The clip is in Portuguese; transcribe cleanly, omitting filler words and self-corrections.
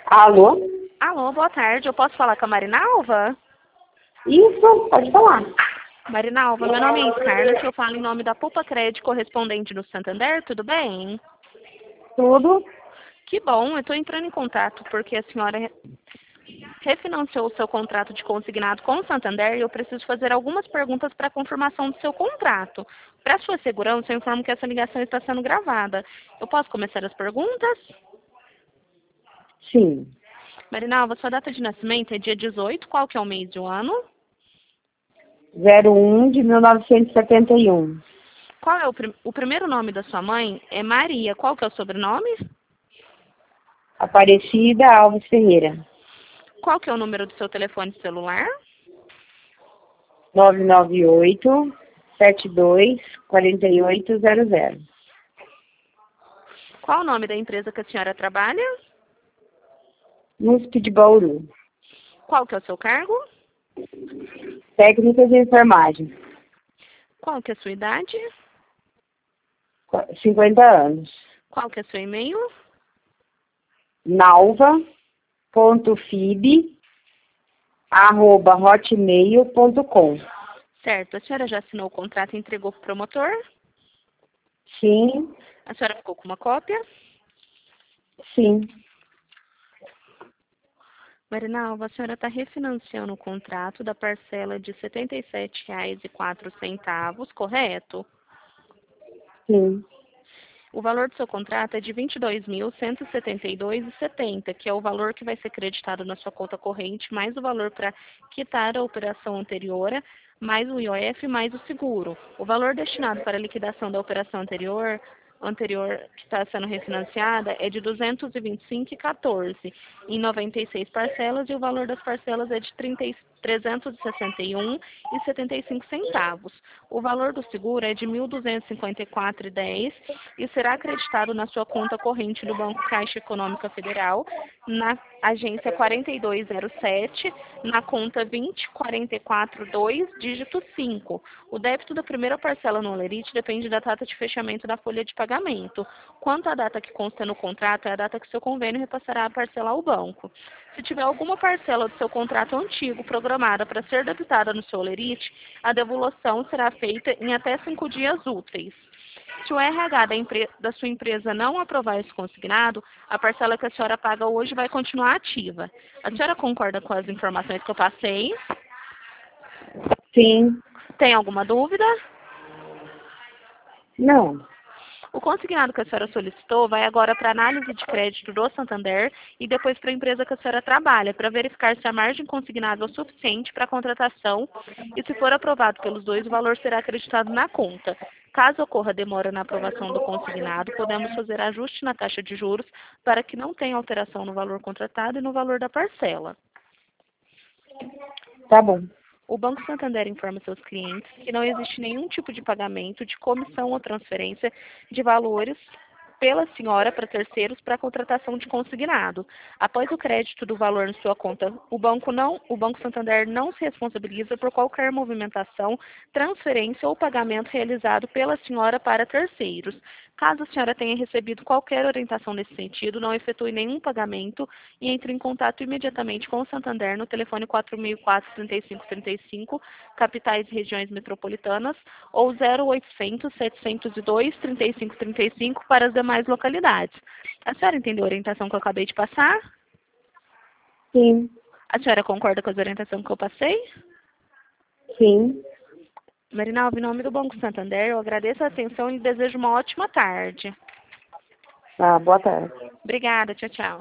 Alô? Alô, boa tarde. Eu posso falar com a Marinalva? Isso, pode falar. Marinalva, meu nome é Scarlett, eu falo em nome da Pupa Crédito correspondente do Santander, tudo bem? Tudo? Que bom, eu estou entrando em contato porque a senhora refinanciou o seu contrato de consignado com o Santander e eu preciso fazer algumas perguntas para confirmação do seu contrato. Para sua segurança, eu informo que essa ligação está sendo gravada. Eu posso começar as perguntas? Sim. Marinalva, sua data de nascimento é dia 18, qual que é o mês e o ano? 01 de 1971. Qual é o primeiro nome da sua mãe? É Maria. Qual que é o sobrenome? Aparecida Alves Ferreira. Qual que é o número do seu telefone celular? 998 72 4800. Qual o nome da empresa que a senhora trabalha? NUSP de Bauru. Qual que é o seu cargo? Técnica de enfermagem. Qual que é a sua idade? 50 anos. Qual que é o seu e-mail? nalva.fib@hotmail.com. Certo. A senhora já assinou o contrato e entregou para o promotor? Sim, A senhora ficou com uma cópia? sim. Marinalva, a senhora está refinanciando o contrato da parcela de R$ 77,04, correto? Sim. O valor do seu contrato é de R$ 22.172,70, que é o valor que vai ser creditado na sua conta corrente, mais o valor para quitar a operação anterior, mais o IOF, mais o seguro. O valor destinado para a liquidação da operação anterior que está sendo refinanciada é de R$ 225,14 em 96 parcelas e o valor das parcelas é de R$ 361,75. O valor do seguro é de R$ 1.254,10 e será acreditado na sua conta corrente do Banco Caixa Econômica Federal, na agência 4207, na conta 20442, dígito 5. O débito da primeira parcela no Olerite depende da data de fechamento da folha de pagamento. Quanto à data que consta no contrato, é a data que seu convênio repassará a parcela ao banco. Se tiver alguma parcela do seu contrato antigo programada para ser debitada no seu Olerite, a devolução será feita em até 5 dias úteis. Se o RH da sua empresa não aprovar esse consignado, a parcela que a senhora paga hoje vai continuar ativa. A senhora concorda com as informações que eu passei? Sim. Tem alguma dúvida? Não. O consignado que a senhora solicitou vai agora para análise de crédito do Santander e depois para a empresa que a senhora trabalha, para verificar se a margem consignada é o suficiente para a contratação e, se for aprovado pelos dois, o valor será acreditado na conta. Caso ocorra demora na aprovação do consignado, podemos fazer ajuste na taxa de juros para que não tenha alteração no valor contratado e no valor da parcela. Tá bom. O Banco Santander informa seus clientes que não existe nenhum tipo de pagamento de comissão ou transferência de valores pela senhora para terceiros para a contratação de consignado. Após o crédito do valor na sua conta, o Banco Santander não se responsabiliza por qualquer movimentação, transferência ou pagamento realizado pela senhora para terceiros. Caso a senhora tenha recebido qualquer orientação nesse sentido, não efetue nenhum pagamento e entre em contato imediatamente com o Santander no telefone 4004-3535, capitais e regiões metropolitanas, ou 0800-702-3535 para as demais localidades. A senhora entendeu a orientação que eu acabei de passar? Sim. A senhora concorda com as orientações que eu passei? Sim. Marinalva, em nome do Banco Santander, eu agradeço a atenção e desejo uma ótima tarde. Tá, boa tarde. Obrigada, tchau, tchau.